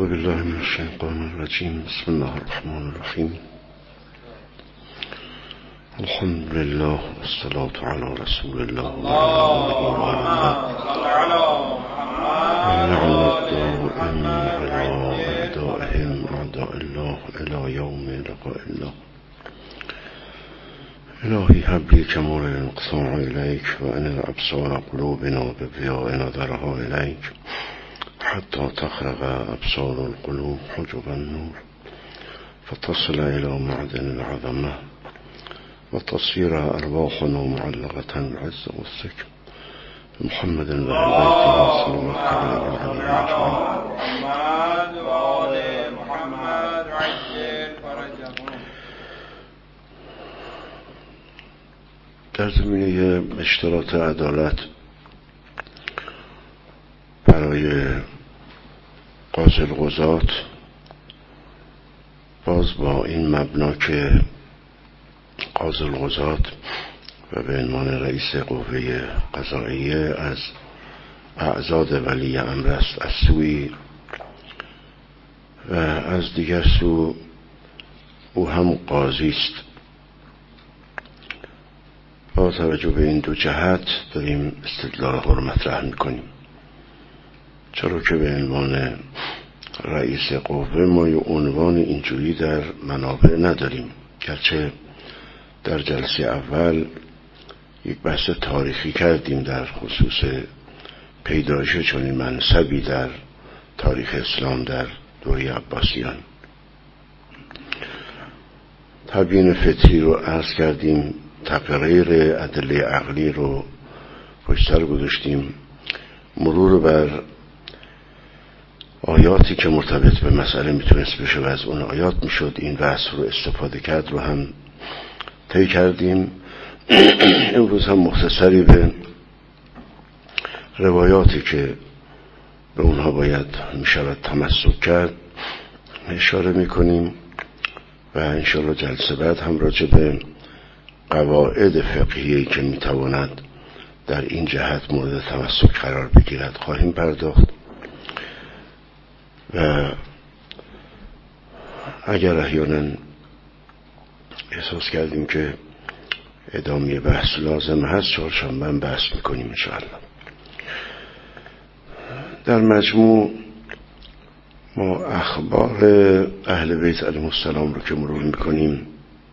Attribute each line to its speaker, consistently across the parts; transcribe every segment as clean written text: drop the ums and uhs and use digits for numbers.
Speaker 1: أعوذ بالله من الشيطان الرجيم. بسم الله الرحمن الرحيم. الحمد لله والصلاة على رسول الله ونعم الدائم على أعدائهم أعداء الله إلى يوم لقاء الله. إلهي هب لي كمال الانقطاع إليك وأن الأبصار قلوبنا بضياء نظرها إليك حتى تخرج أبصار القلوب حجب النور فتصل إلى معدن العظمة وتصير أرواحنا معلقة بالعز والسكن محمد وآل بيته صلوات الله عليه
Speaker 2: محمد وآل محمد عجل فرجهم.
Speaker 1: در زمینه اشتراط عدالت برای قاضی القضات باز با این مبنا که قاضی القضات و به عنوان رئیس قوه قضاییه از اعضاد ولی امر است از سوی و از دیگر سو او هم قاضی است. با توجه به این دو جهت داریم استدلال ها رو مطرح میکنیم، چرا که به عنوان رئیس قوه ما یه عنوان اینجوری در منابع نداریم، گرچه در جلسه اول یک بحث تاریخی کردیم در خصوص پیدایش چنین منصبی در تاریخ اسلام در دوره عباسیان. تبیین فطری رو عرض کردیم، تقریر ادله عقلی رو پشت سر گذاشتیم، مرور بر آیاتی که مرتبط به مسئله میتونست بشه و از اون آیات میشد این وصف رو استفاده کرد رو هم طی کردیم. امروز هم مختصری به روایاتی که به اونها باید میشود تمسک کرد اشاره میکنیم و انشاءالله جلسه بعد هم راجع به قواعد فقهی که میتواند در این جهت مورد تمسک قرار بگیرد خواهیم پرداخت و اگر احیانا احساس کردیم که ادامه بحث لازم هست چهارشنبه بحث میکنیم انشاءالله. در مجموع ما اخبار اهل بیت علیهم السلام رو که مرور میکنیم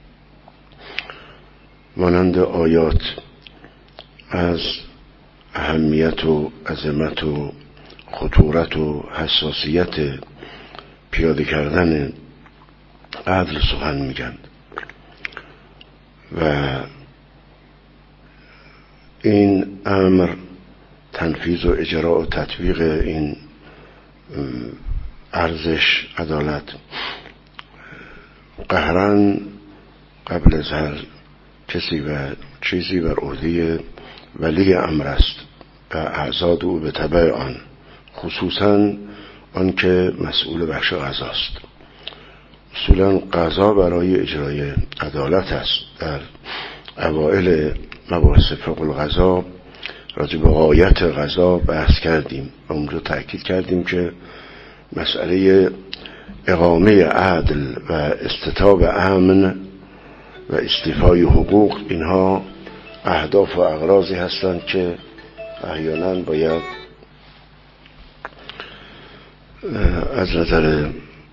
Speaker 1: مانند آیات از اهمیت و عظمت و خطورت و حساسیت پیاده کردن عدل سخن میگن و این امر تنفیذ و اجرا و تطبیق این ارزش عدالت قهرن قبل از هر کسی و چیزی بر عهده ولی امر است و اعضاد او به تبع آن، خصوصا آن که مسئول بخش قضا است. اصولا قضا برای اجرای عدالت است. در اوائل مباحث فقه القضا راجع به غایت قضا بحث کردیم و اونجا تأکید کردیم که مسئله اقامه عدل و استتاب امن و استیفای حقوق اینها اهداف و اغراضی هستند که احیانا باید از نظر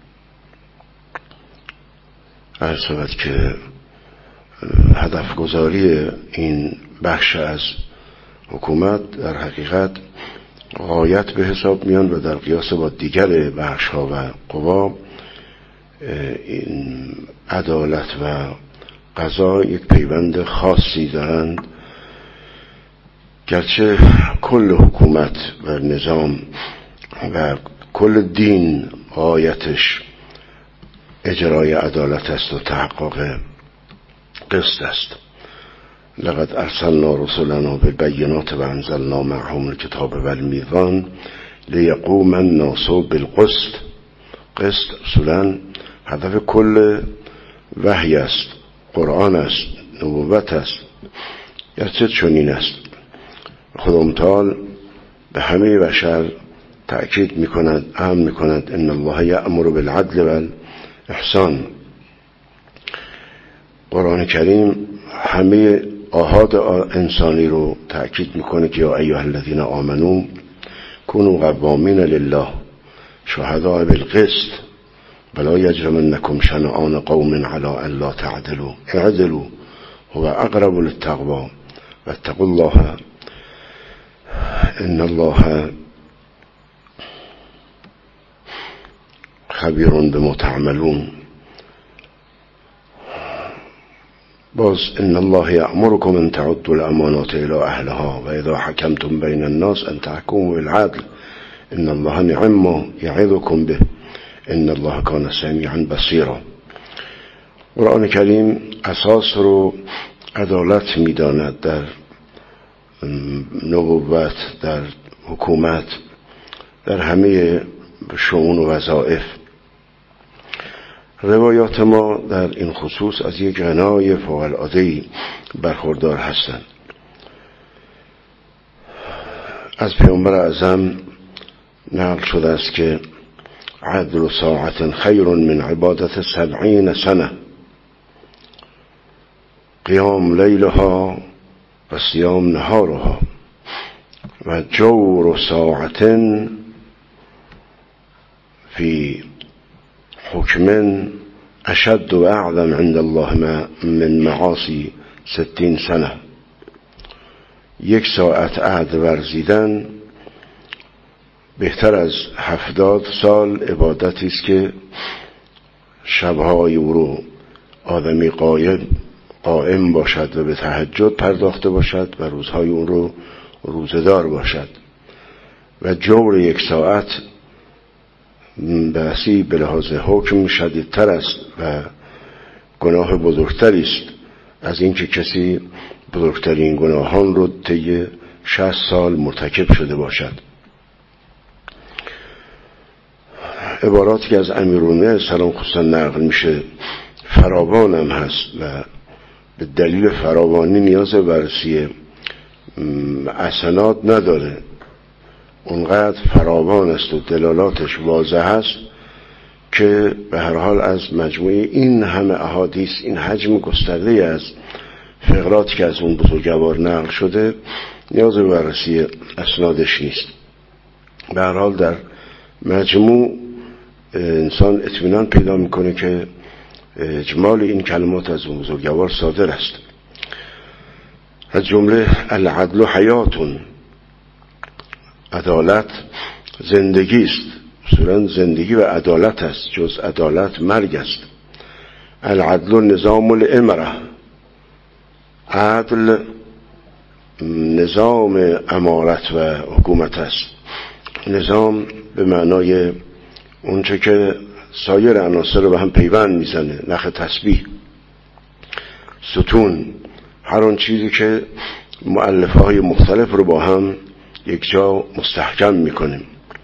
Speaker 1: عرض شود که هدف گذاری این بخش از حکومت در حقیقت غایت به حساب میان و در قیاس با دیگر بخش ها و قوا این عدالت و قضا یک پیوند خاصی دارند، گرچه کل حکومت و نظام و کل دین غایتش اجرای عدالت است و تحقق قسط است. لقد ارسلنا رسلنا بالبینات و انزلنا معهم الکتاب والمیزان لیقوم الناس بالقسط. قسط اصولا هدف کل وحی است، قرآن است، نبوت است، گرچه چنین است. خدا متعال به همه بشر تأکید میکند، امر میکند ان الله یأمر بالعدل والاحسان. قرآن کریم همه آحاد انسانی رو تأکید میکنه که یا ایها الذین آمنو کونوا قوامین لله شهداء بالقسط ولا یجرمنکم شنآن قوم علی الا تعدلوا اعدلوا هو اقرب للتقوی واتقوا الله ان الله خبیر بما تعملون. باز ان الله یأمرکم ان تعدوا الامانات الى اهلها و اذا حکمتم بین الناس ان تحکموا بالعدل ان الله نعم ما یعظکم به ان الله کان سمیعا بصیرا. قرآن کریم اساس رو عدالت میداند در نبوت، در حکومت، در همه شؤون و وظایف. روایات ما در این خصوص از یک غنای فوق‌العاده‌ای برخوردار هستند. از پیامبر اعظم نقل شده است که عدل ساعت خیر من عبادت 70 سنه قیام لیلها و صیام نهارها و جور ساعت فی حکم اشد و اعظم عند الله من معاصی 60 سنه. 1 ساعت عدل ورزیدن بهتر از 70 سال عبادتی است که شبهای او رو آدمی قائم باشد و به تهجد پرداخته باشد و روزهای اون رو روزدار باشد. و جور 1 ساعت بحثی به لحاظ حکم شدیدتر است و گناه بزرگتری است از اینکه کسی بزرگترین گناهان رو طی 60 سال مرتکب شده باشد. عباراتی که از امیرالمومنین سلام خصوصا نقل میشه فراوان هم هست و به دلیل فراوانی نیاز بررسی اسناد نداره، اونقدر فراوان است و دلالاتش واضح است که به هر حال از مجموعه این همه احادیث، این حجم گسترده از فقراتی که از اون بزرگوار نقل شده نیاز به بررسی اسنادش نیست. به هر حال در مجموع انسان اطمینان پیدا میکنه که اجمال این کلمات از اون بزرگوار صادر است. از جمله العدل حیاتون، عدالت زندگی است. اصولا زندگی و عدالت است، جز عدالت مرگ است. العدل نظام الامره، عدل نظام امارت و حکومت است. نظام به معنای اونچه که سایر عناصر رو به هم پیوند میزنه، نخ تسبیح، ستون، هر اون چیزی که مؤلفه های مختلف رو با هم یک جا مستحکم میکنیم.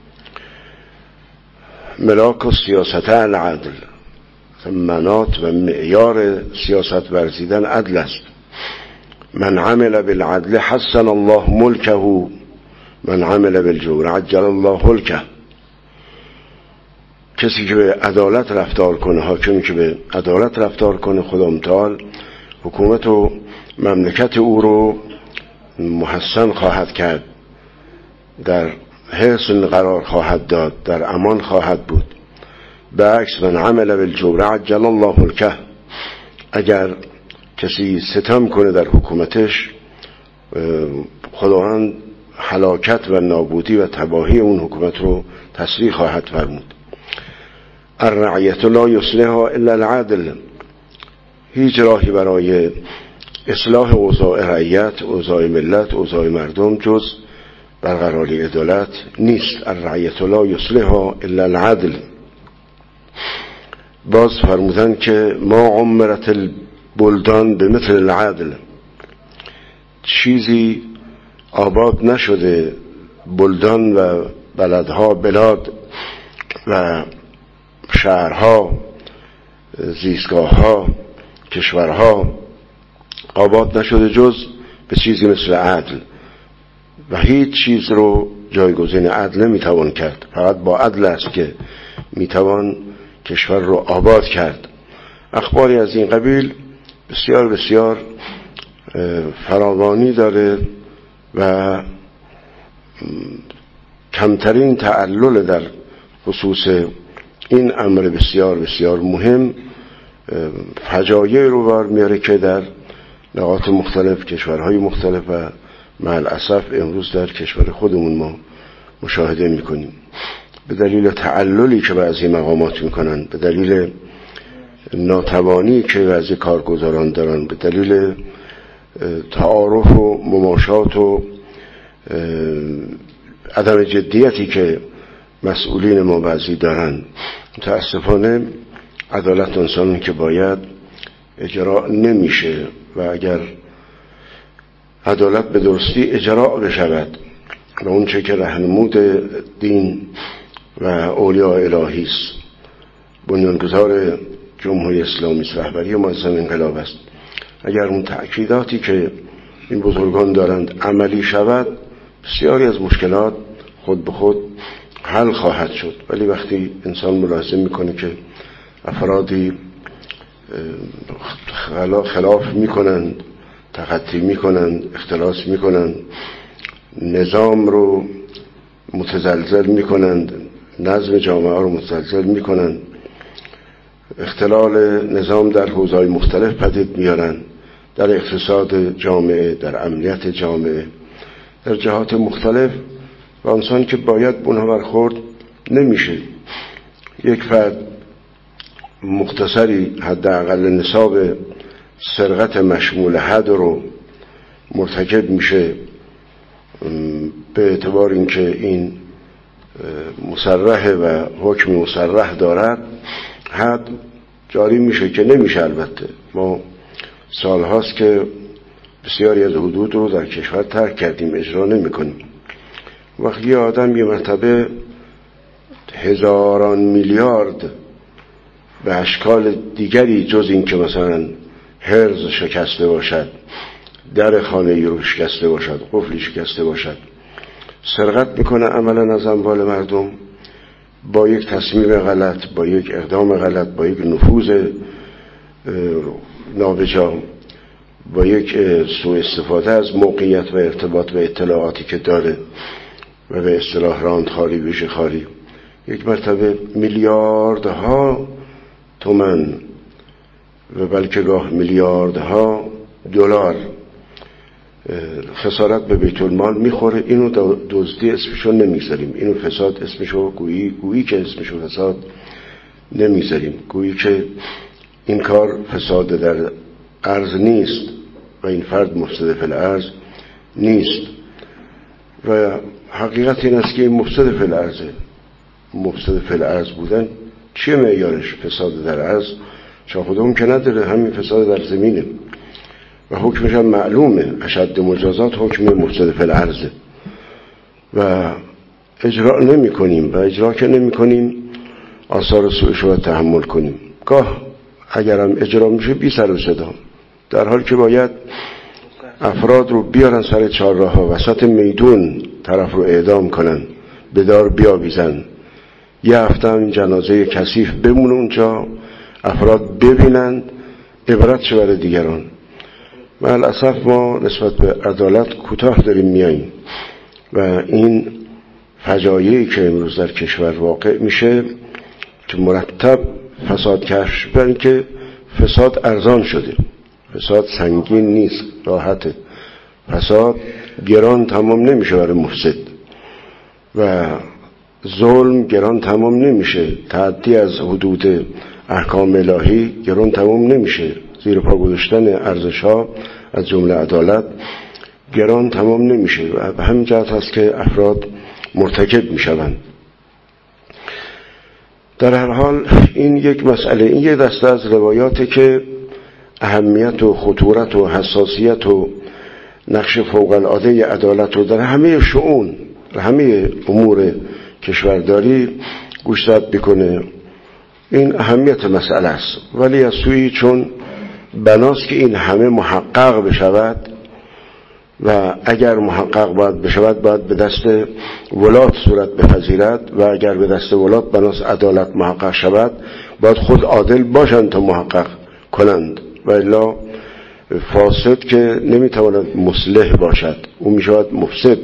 Speaker 1: ملاک و سیاست العدل، منات و معیار سیاست ورزیدن عدل است. من عمل بالعدل حسن الله ملکه، من عمل بالجور عجل الله هلکه. کسی که به عدالت رفتار کنه، حاکمی که به عدالت رفتار کنه، خدا متعال حکومت و مملکت او رو محسن خواهد کرد، در حسن قرار خواهد داد، در امان خواهد بود. به عکس من عمل بالجور عجل الله هلکه، اگر کسی ستم کنه در حکومتش، خداوند هلاکت و نابودی و تباهی اون حکومت رو تسریع خواهد فرمود. الرعیت لا یصلحها الا العدل، هیچ راهی برای اصلاح اوضاع رعیت، اوضاع ملت، اوضاع مردم جز برقراری عدالت نیست. الرعیت لا یصلحها الا العدل. باز فرمودن که ما عمرت البلدان به مثل العدل، چیزی آباد نشده، بلدان و بلدها، بلاد و شهرها، زیستگاهها، کشورها آباد نشده جز به چیزی مثل عدل. و هیچ چیز رو جایگزین عدل نمیتوان کرد. فقط با عدل است که میتوان کشور رو آباد کرد. اخباری از این قبیل بسیار بسیار فراوانی داره و کمترین تعلل در خصوص این امر بسیار بسیار مهم فجایع رو بار میاره که در نقاط مختلف، کشورهای مختلف و مع الاسف امروز در کشور خودمون ما مشاهده میکنیم. به دلیل تعللی که بعضی مقامات میکنن، به دلیل ناتوانی که بعضی کارگزاران دارن، به دلیل تعارف و مماشات و عدم جدیتی که مسئولین ما بعضی دارن، متاسفانه عدالت انسانی که باید اجرا نمیشه و اگر عدالت به درستی اجرا بشود و اون چه که راهنمود دین و اولیاء الهی است، بنیانگذار جمهوری اسلامی است، رهبری معظم انقلاب است، اگر اون تأکیداتی که این بزرگان دارند عملی شود، بسیاری از مشکلات خود به خود حل خواهد شد. ولی وقتی انسان ملاحظه میکنه که افرادی خلاف میکنند، تخطی میکنند، اختلاس میکنند، نظام رو متزلزل میکنند، نظم جامعه رو متزلزل میکنند، اختلال نظام در حوزه‌های مختلف پدید میارن، در اقتصاد جامعه، در امنیت جامعه، در جهات مختلف، و انسان که باید اونها برخورد نمیشه. یک فرد مختصری حداقل نصاب سرقت مشمول حد رو مرتکب میشه به اعتبار اینکه این مصرحه و حکم مصرح دارد، حد جاری میشه که نمیشه. البته ما سالهاست که بسیاری از حدود رو در کشور ترک کردیم، اجرا نمی کنیم. وقتی آدم یه مرتبه هزاران میلیارد به اشکال دیگری جز این که مثلا حرز شکسته باشد، در خانه رو شکسته باشد، قفلی شکسته باشد، سرقت میکنه عملا از اموال مردم با یک تصمیم غلط، با یک اقدام غلط، با یک نفوذ نابجا، با یک سوء استفاده از موقعیت و ارتباط و اطلاعاتی که داره و به اصطلاح راندخاری، ویژه‌خواری، یک مرتبه میلیاردها تومان و بلکه گاه میلیاردها دلار خسارت به بیت المال میخوره. اینو دزدی اسمشو نمیذاریم، اینو فساد اسمشو گویی که اسمشو فساد نمیذاریم، گویی که این کار فساد در ارض نیست و این فرد مفسد فی الارض نیست. و حقیقت این است که این مفسد فی الارضه. مفسد فی الارض بودن چیه معیارش؟ فساد در ارض چه خودمون که نداره، همین فساد در زمینه و حکمش هم معلومه، اشد مجازات حکم مفسد فی الارض، و اجرا نمی کنیم و اجرا که نمی کنیم آثار سوءش رو تحمل کنیم. گاه اگرم اجرا میشه بی سر و صدا، در حال که باید افراد رو بیارن سر چهارراه ها، وسط میدون طرف رو اعدام کنن، به دار بیاویزن، یه هفته هم جنازه کثیف بمونه اونجا، افراد ببینند، عبرت شه برای دیگران. مع الاسف ما نسبت به عدالت کوتاه داریم میاییم و این فجایعی که امروز در کشور واقع میشه که مرتب فساد کش، برای که فساد ارزان شده، فساد سنگین نیست، راحته. فساد گران تمام نمیشه برای مفسد و ظلم گران تمام نمیشه، تعدی از حدود احکام الهی گران تمام نمیشه، زیر پا گذاشتن ارزش‌ها از جمله عدالت گران تمام نمیشه و به همین جهت هست که افراد مرتکب میشوند. در هر حال این یک مسئله، این یک دسته از روایاتی که اهمیت و خطورت و حساسیت و نقش فوق العاده عدالت رو در همه شؤون و همه امور کشورداری گوشزد بکنه. این اهمیت مسئله است، ولی از سوی چون بناست که این همه محقق بشود و اگر محقق باید بشود باید به دست ولات صورت بپذیرد و اگر به دست ولات بناس عدالت محقق شود باید خود عادل باشند تا محقق کنند و الا فاسد که نمیتواند مصلح باشد، او میشود مفسد،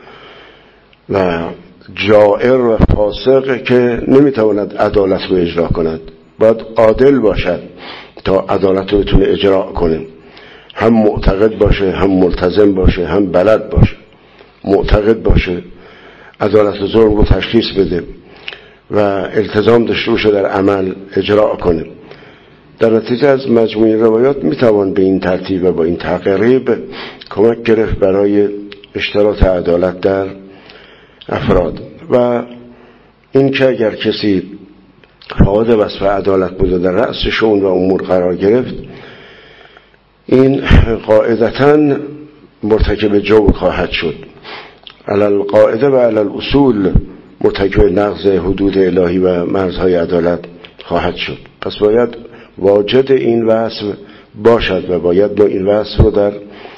Speaker 1: و جائر و فاسق که نمیتواند عدالت رو اجرا کند. باید عادل باشد تا عدالت رو بتونه اجرا کنه، هم معتقد باشه، هم ملتزم باشه، هم بلد باشه. معتقد باشه، عدالت ظلم رو تشخیص بده و التزام داشته باشه در عمل اجرا کنه. در نتیجه از مجموعه روایات میتوان به این ترتیب و با این تقریب کمک گرفت برای اشتراط عدالت در افراد. و این که اگر کسی فاقد وصف عدالت بوده در رأس شؤون و امور قرار گرفت، این قاعدتاً مرتکب جور خواهد شد، علی القاعده و علی الاصول مرتکب نقض حدود الهی و مرزهای عدالت خواهد شد. پس باید واجد این وصف باشد و باید با این وصف رو در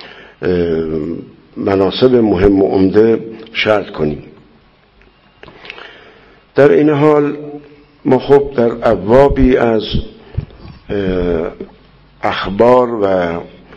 Speaker 1: مناصب مهم و عمده شرط کنیم. در این حال ما خب در ابوابی از اخبار و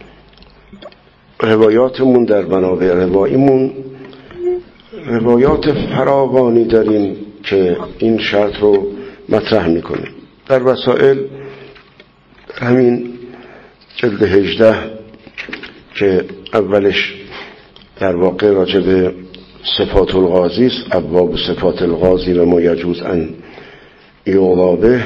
Speaker 1: روایاتمون در منابع رواییمون روایات فراوانی داریم که این شرط رو مطرح میکنه. در وسائل همین جلد 18 که اولش در واقع راجع به صفات القاضی است، ابواب صفات القاضی و ما یجوز ان یعضا به،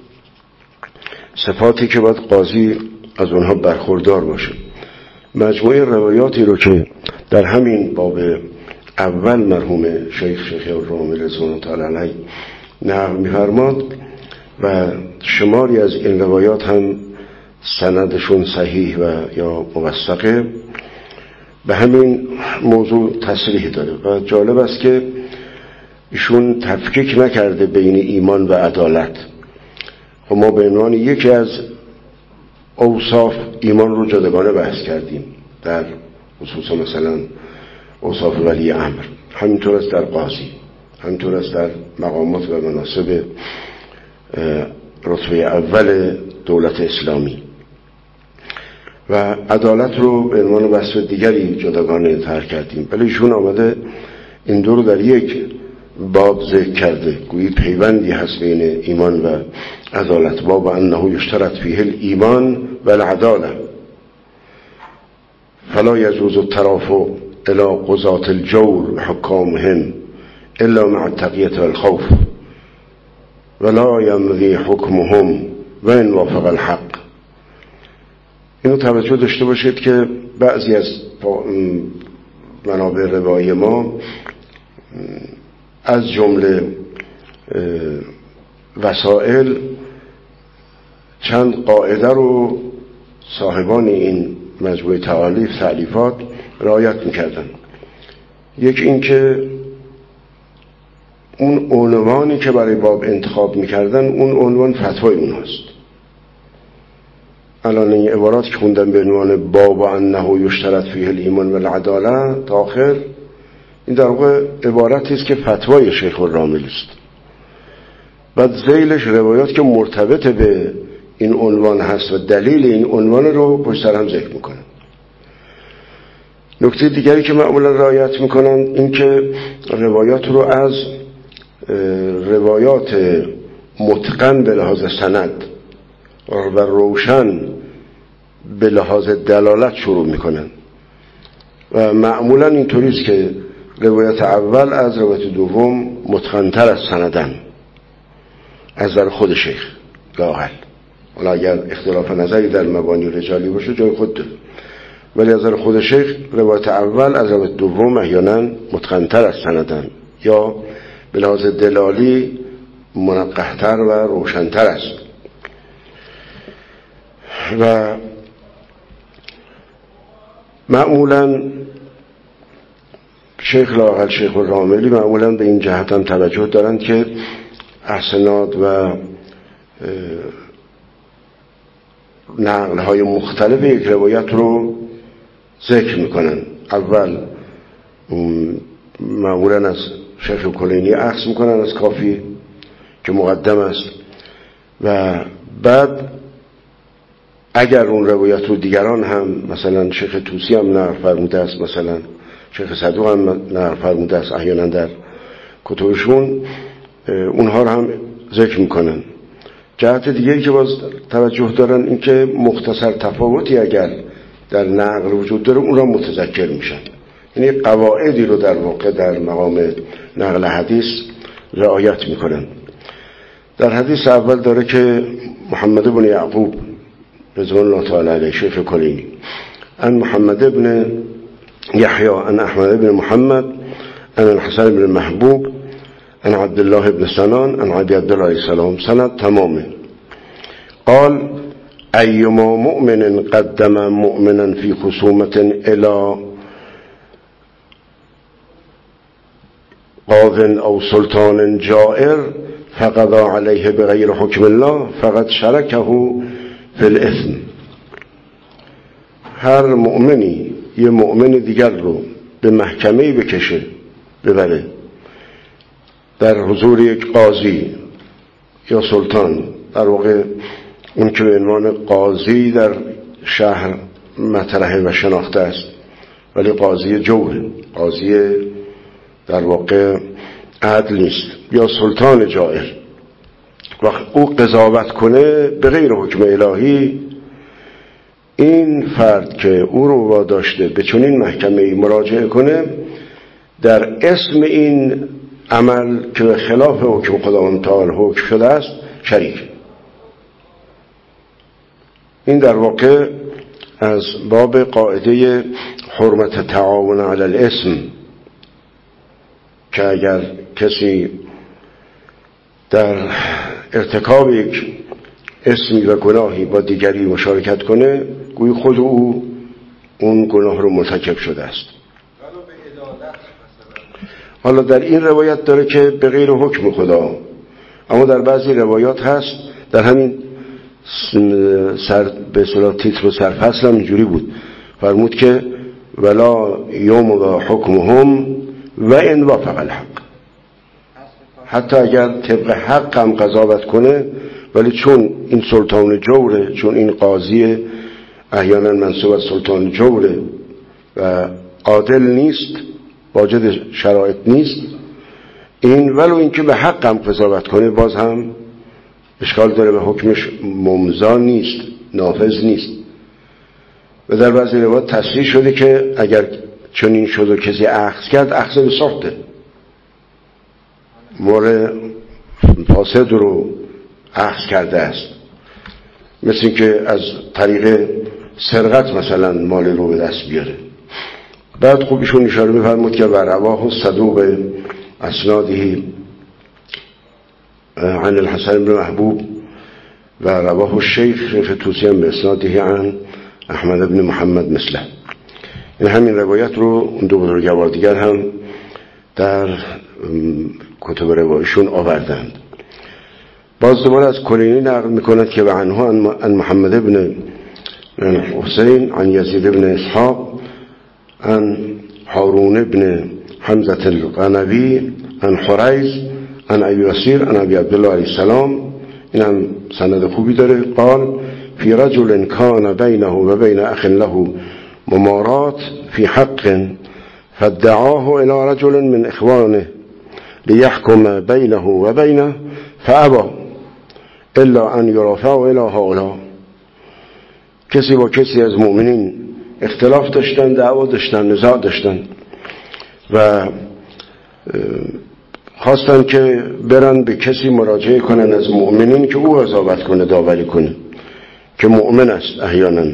Speaker 1: صفاتی که باید قاضی از اونها برخوردار باشه. مجموعه روایاتی رو که در همین باب اول مرحوم شیخ الرامل رضوان الله تعالی علیه نقل می‌فرماد و شماری از این روایات هم سندشون صحیح و یا موثقه، به همین موضوع تصریح داره. و جالب است که ایشون تفکیک نکرده بین ایمان و عدالت. و ما به عنوان یکی از اوصاف ایمان رو جداگانه بحث کردیم، در خصوصا مثلا اوصاف ولی امر، همینطور است در قاضی، همینطور است در مقامات و مناصب رتبه اول دولت اسلامی. و عدالت رو به عنوان وصف دیگری جداگانه طرح کردیم، ولی ایشون آمده این دو رو در یک باب ذکر کرده، گویی پیوندی هست بین ایمان و عدالت. باب انه یشترط فیه الایمان و العداله فلا یجوز الترافع الى قضاة الجور و حکامهم الا مع التقیة والخوف ولا یمضی حکمهم و ان وافق الحق. اینو توجه داشته باشید که بعضی از منابع روایی ما از جمله وسائل چند قاعده رو صاحبان این مجموعه تألیفات رعایت میکردن. یک این که اون عنوانی که برای باب انتخاب میکردن اون عنوان فتوای اونهاست. الان این عبارات که خوندن به عنوان باب انه یشترط فیه الایمان و العداله تا آخر، این در واقع عبارتی است که فتوای شیخ الراملی است. بعد ذیلش روایات که مرتبط به این عنوان هست و دلیل این عنوان رو پشت سر هم ذکر میکنن. نکته دیگری که معمولا رعایت میکنن این که روایات رو از روایات متقن به لحاظ سند و روشن به لحاظ دلالت شروع میکنن و معمولا اینطوری است که روایت اول از روایت دوم متقن‌تر از سندن از نظر خود شیخ لااقل. حالا اگر اختلاف نظری در مبانی رجالی باشه جای خود داره، ولی از نظر خود شیخ روایت اول از روایت دوم احیانا متقن‌تر از سندن یا به لحاظ دلالی منقح‌تر و روشن‌تر است. و معمولا شیخ لااقل شیخ الراملی معمولا به این جهت هم توجه دارند که اسناد و نقل‌های مختلف یک روایت رو ذکر میکنن اول معمولا از شیخ کلینی اخذ میکنن از کافی که مقدم است و بعد اگر اون روایت رو دیگران هم مثلا شیخ توسی هم نقل فرموده است، مثلا شیخ صدوق هم نقل فرموده است احیانا در کتبشون، اونها رو هم ذکر میکنن. جهت دیگری که باز توجه دارن این که مختصر تفاوتی اگر در نقل وجود داره اون را متذکر میشن، یعنی قواعدی رو در واقع در مقام نقل حدیث رعایت میکنن. در حدیث اول داره که محمد بن یعقوب رضوان الله تعالی علیه شیخ کلینی ان محمد بن یحیی ان احمد بن محمد ان الحسن بن محبوب ان عبد الله بن سنان ان ابي عبد الله علیه السلام سند تمامه قال ایما مؤمن قدم مؤمنا في خصومة الى قاض او سلطان جائر فقضى عليه بغیر حکم الله فقد شرکه فی الاثم. هر مؤمنی یه مؤمن دیگر رو به محکمه‌ای بکشه، ببره در حضور یک قاضی یا سلطان، در واقع اون که به عنوان قاضی در شهر مطرحه و شناخته است ولی قاضی جور، قاضی در واقع عدل نیست، یا سلطان جائر، وقت او قضاوت کنه به غیر حکم الهی، این فرد که او رو واداشته به چنین محکمه‌ای مراجعه کنه در اسم این عمل که به خلاف حکم خداوند تعالی حکم شده است شریک. این در واقع از باب قاعده حرمت تعاون علی الاسم که اگر کسی در ارتکاب یک اسمی و گناهی با دیگری مشارکت کنه گویی خود او اون گناه رو مرتکب شده است. حالا در این روایت داره که به غیر حکم خدا، اما در بعضی روایات هست در همین به اصطلاح تیتر و سرفصل هم اینجوری بود، فرمود که ولا یوم و حکمهم و ان وافق الحق، حتی اگر طبق حق هم قضاوت کنه ولی چون این سلطان جوره، چون این قاضی احیانا منصوب از سلطان جوره و عادل نیست، واجد شرایط نیست، این ولو اینکه به حق هم قضاوت کنه باز هم اشکال داره، به حکمش ممضا نیست، نافذ نیست. و در بعضی روایات تصریح شده که اگر چنین شد و کسی اخذ کرد اخذ به سخته، مال فاسد رو اخذ کرده است، مثل این که از طریق سرقت مثلا مال رو به دست بیاره. بعد خوبشون اشاره می‌فرمود که و رواه صدوق اسناده عن الحسن بن محبوب و رواه الشیخ شیخ توسی به اسناده عن احمد بن محمد مثله. این همین روایت رو اون دو بزرگوار دیگر هم در کتب روایشون آوردند. باز دوباره از کلینی نقل میکنند که و عنها عن محمد بن حسین عن یزید بن اسحاق عن هارون بن حمزة القنوی عن حریز عن ابی وسیر عن ابی عبدالله علیه السلام. این هم سند خوبی داره. قال فی رجل کان بینه و بین اخ له ممارات فی حق فادعاه الى رجل من اخوانه لیحکم بینه و بینه فابا الا ان یرافع الى هؤلاء. کسی با کسی از مؤمنین اختلاف داشتن، دعوا داشتن، نزاع داشتن و خواستن که برن به کسی مراجعه کنن از مؤمنین که او قضاوت کنه، داوری کنه، که مؤمن است، احیانا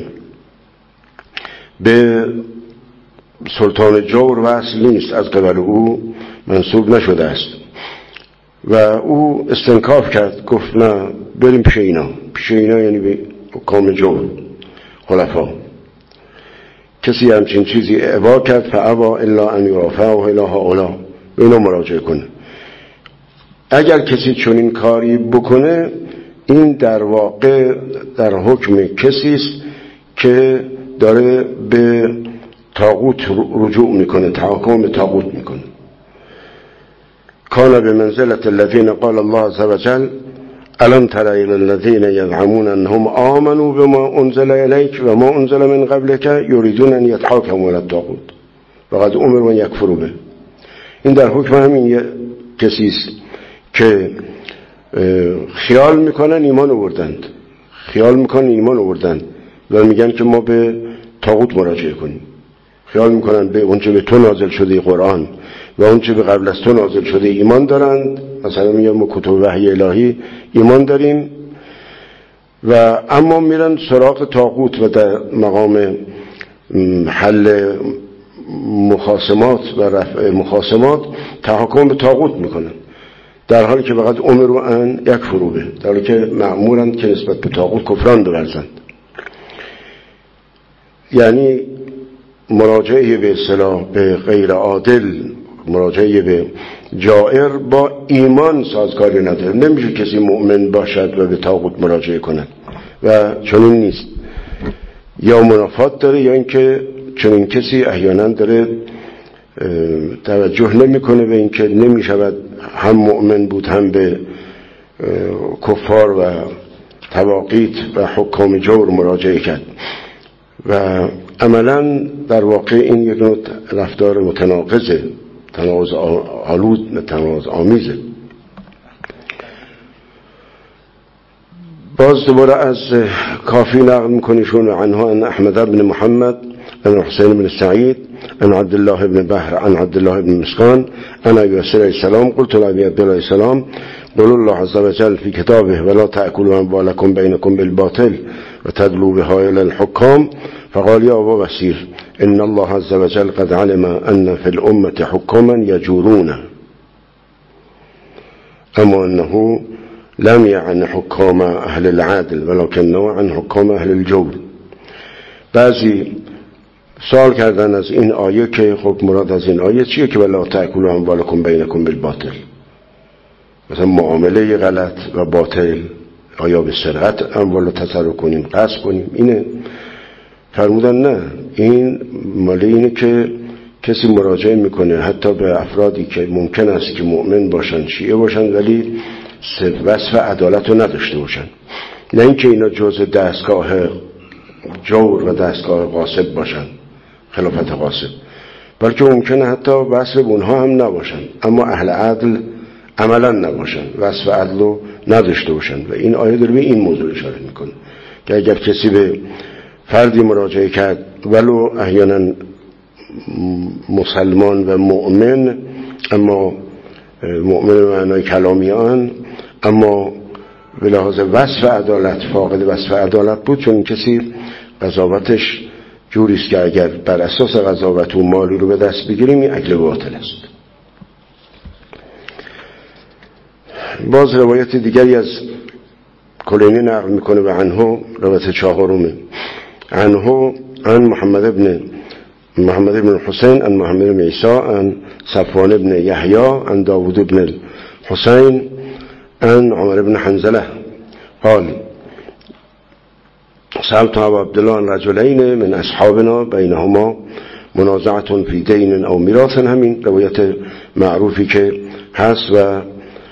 Speaker 1: به سلطان جور وصل نیست، از قبل او منصوب نشده است و او استنکاف کرد، گفت نه بریم پیش اینا یعنی به حکام جور خلفا. کسی همچین چیزی ابا کرد فابا الا ان یرافعه الی هؤلاء، به اینا مراجعه کنه. اگر کسی چنین کاری بکنه این در واقع در حکم کسی است که داره به طاغوت رجوع میکنه، تحاکم به طاغوت میکنه. کان بمنزلة الذين قال الله عز وجل الم تر الى الذين يزعمون انهم آمنوا بما انزل اليك و ما انزل من قبلك يريدون ان يتحاكموا الى الطاغوت وقد امروا ان يكفروا به. این در حکم همین کسی است که خیال میکنن ایمان آوردند و میگن که ما به طاغوت مراجعه کنیم. خیال میکنن به اونچه به تو نازل شده قرآن و اونچه به قبل از تو نازل شده ایمان دارند. مثلا میگن ما کتب وحی الهی ایمان داریم و اما میرن سراغ طاغوت و در مقام حل مخاصمات و رفع مخاصمات تحاکم به طاغوت میکنن، در حالی که فقط امروا ان یکفروا به، در حالی که مأمورند که نسبت به طاغوت کفران بورزند. یعنی مراجعه به اصطلاح به غیر عادل، مراجعه به جائر با ایمان سازگاری نداره. نمیشه کسی مؤمن باشد و به طاغوت مراجعه کند و چنین نیست. یا منافات داره یا اینکه چنین کسی احیانا داره توجه نمیکنه به اینکه نمیشود هم مؤمن بود هم به کفار و طواغیت و حکام جور مراجعه کرد و عملا در واقع این یک نوع رفتار متناقضه، تناقض آلود، تناقض آمیزه. باز دوباره از کافی نقل میکنیشون عنها ان احمد بن محمد ان حسین بن سعید ان عبد الله بن بحر ان عبد الله بن مسكان ان ابي علیه السلام قلت لابي عبد الله السلام قول الله عز وجل في كتابه ولا تأكلوا اموالكم بينكم بالباطل وتدلوا بها الى الحكام فقال يا ابا بصير ان الله عز وجل قد علم ان في الامه حكاما يجورون اما انه لم یعن حکام اهل العدل ولکنه عن حکام اهل الجور. بعضی سوال کردن از این آیه که خب مراد از این آیه چیه که ولا تأکلوا اموالکم بینکم بالباطل، مثلا معامله غلط و باطل، آیا به سرقت اموال تصرف کنیم، غصب کنیم؟ اینه. فرمودن نه، این مال اینه که کسی مراجعه میکنه حتی به افرادی که ممکن است که مؤمن باشن، شیعه باشن، ولی وصف عدالت رو نداشته باشن. نه اینکه اینا جزء دستگاه جور و دستگاه غاصب باشن، خلافت غاصب، بلکه ممکنه حتی وصف اونها هم نباشن اما اهل عدل عملا نباشن، وصف عدل رو نداشته باشن. و این آیه داره به این موضوع اشاره میکنه که اگر کسی به فردی مراجعه کرد ولو احیانا مسلمان و مؤمن، اما مؤمن به معنای کلامی آن، اما به لحاظ وصف عدالت فاقد وصف عدالت بود، چون کسی قضاوتش جوریست که اگر بر اساس قضاوت و مالی رو به دست بگیریم این عدل باطل است. باز روایت دیگری از کلینی نقل میکنه و عنه، روایت چهارمه، عنه عن محمد بن حسین عن محمد بن عیسی عن صفوان بن یحیی عن داود بن الحسین عن عمر بن حنزله قال سألت ابا عبدالله عن رجلین من اصحابنا بینهما منازعة فی دین او میراث، همین روایت معروفی که هست و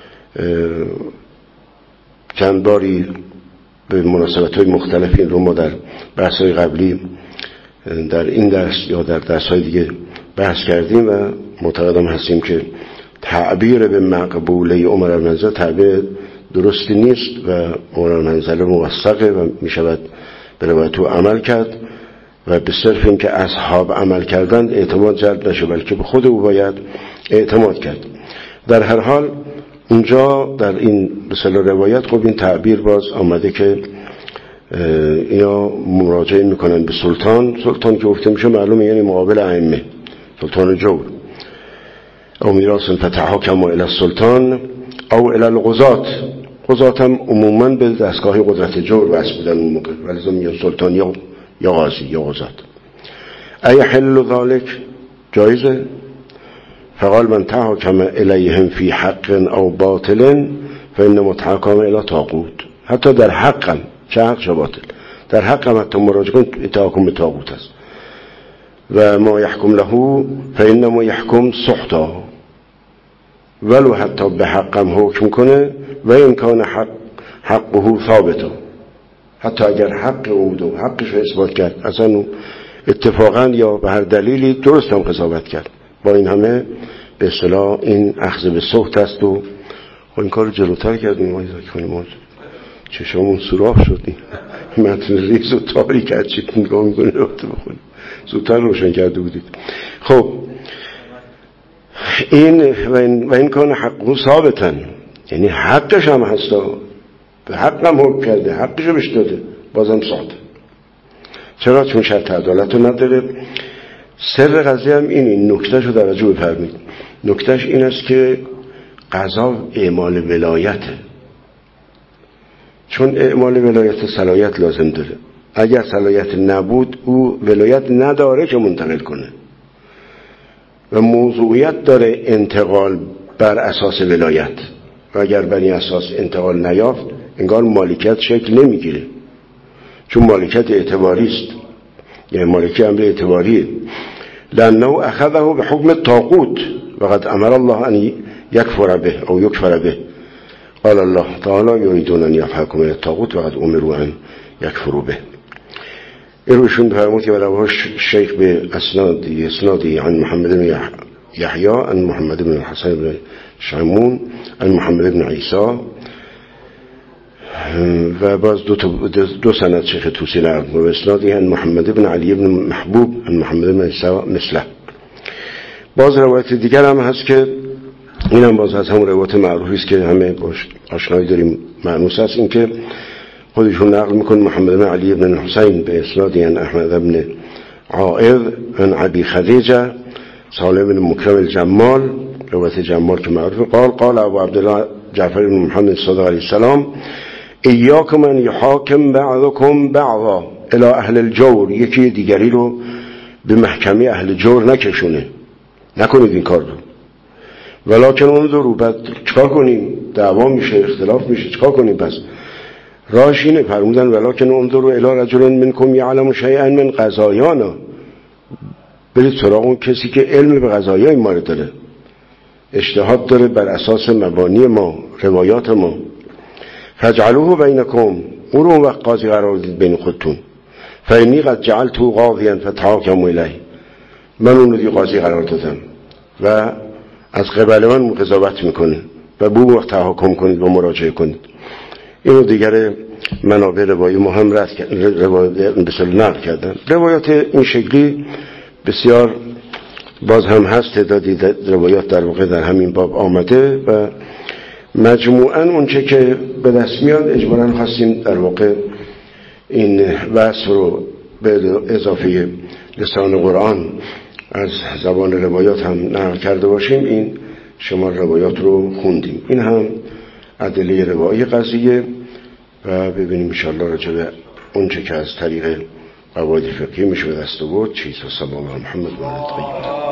Speaker 1: چند باری به مناسبت‌های مختلفی رو ما در بحث‌های قبلی در این درس یا در درس‌های دیگه بحث کردیم و معتقدم هستیم که تعبیر به مقبوله عمر المنزل تعبیر درستی نیست و عمر المنزل موثقه و میشود به روایت او عمل کرد و به صرف این که اصحاب عمل کردند اعتماد جلب نشه، بلکه به خود او باید اعتماد کرد. در هر حال اونجا در این مثلا روایت خب این تعبیر باز آمده که اینا مراجعه میکنن به سلطان که گفته میشه معلومه یعنی مقابل ائمه، سلطان جور، او میراث فتحاکم الی السلطان او الی القضات. قضات هم عموما به دستگاه قدرت جور واسه بودن اون موقع، ولی زمین یا سلطان یا قاضی یا قضات. ای حل ذلك جایزه؟ فقال من تحاکم الیهم فی حق او باطل فإن متحاکم الی طاغوت. حتی در حقم، چه حق چه باطل، در حقم حتی مراجعه کن تحاکم به طاغوت است. و ما یحکم له فانما یحکم سخطا، ولو حتی به حقم حکم کنه و این کان حقه ثابتا، حتی اگر حق او و حقش رو اثبات کرد، اصلا اتفاقا یا به هر دلیلی درست هم قضاوت کرد، با این همه به اصطلاح این اخذ به سخط است. و این کار رو جلوتر کردیم ما کنیم، چشمون سوراخ شدیم، متن ریز و تاریک از چیت نگاه میکنه رفته بخونیم، زودتر روشن کرده بودید. خب این و این کان حقه ثابتا، یعنی حقش هم هستا، به حقم حکم کرده، حقشو بهش داده، بازم ساده. چرا؟ چون شرط عدالت رو نداره. سر قضیه هم این نکتهش رو توجه بفرمایید. نکتهش این است که قضا اعمال ولایته، چون اعمال ولایت صلاحیت لازم داره. اگر صلاحیت نبود او ولایت نداره که منتقل کنه و موضوعیت داره انتقال بر اساس ولایت، و اگر بر این اساس انتقال نیافت انگار مالکیت شکل نمیگیره، چون مالکیت اعتباری است، یعنی مالکیت امر اعتباریه. لانه اخذه به حکم الطاغوت و قد امر الله ان یکفر به او یکفر به، قال الله تعالی یریدون ان یحکموا الطاغوت و قد امروا ان یکفروا به. ایشون فرمود که رواه شیخ به اسنادی عن محمد بن یحیی عن محمد بن حسن بن شیمون عن محمد بن عیسی، و باز دو سند شیخ توسی نقل و اسنادی عن محمد بن علی بن محبوب عن محمد بن عیسی مثله. باز روایت دیگر هم هست که این هم باز از همون روایت معروفی است که همه باش آشنایی داریم، معنوس است، این که خودشون نقل میکنه محمد بن علی بن حسین به اسنادی عن احمد بن عائض عن ابی خدیجه سالم بن مکرم الجمال، روایت جمال که معروفه، قال ابو عبدالله جعفر بن محمد صادق علیه السلام ایاکم ان یحاکم بعضکم بعضا الی اهل الجور، یکی دیگری رو به محکمه اهل جور نکشونه، نکنید این کار رو. ولکن انظروا، بعد چیکار کنیم؟ دعوا میشه، اختلاف میشه، چیکار کنیم؟ پس راهش اینه، فرمودن ولکن انظروا الی رجل منکم یعلم شیئا من قضایانا، برید سراغ اون کسی که علم به قضایای ما رو داره، اجتهاد داره بر اساس مبانی ما، روایات ما، فاجعلوه بینکم، او رو اون وقت قاضی قرار دید بین خودتون، فانی قد جعلته قاضیا فتحاکموا الیه، من اون رو دی قاضی قرار دادم و از قبل من قضاوت میکنه و به وقت تحاکم کنید و مراجعه کنید. اینو دیگر منابع روایی ما هم نقل کردن. روایات این شکلی بسیار باز هم هست، تعدادی روایات در واقع در همین باب آمده و مجموعاً اونچه که به دست میاد اجباراً خواستیم در واقع این وصف رو به اضافه لسان قرآن از زبان روایات هم نقل کرده باشیم. این شمار روایات رو خوندیم، این هم ادله روایی قضیه، و ببینیم انشاءالله راجع به اونچه که از طریق قواعد فقهی میشه به دست آورد چیز. و صلی الله علی محمد و آله الطاهرین.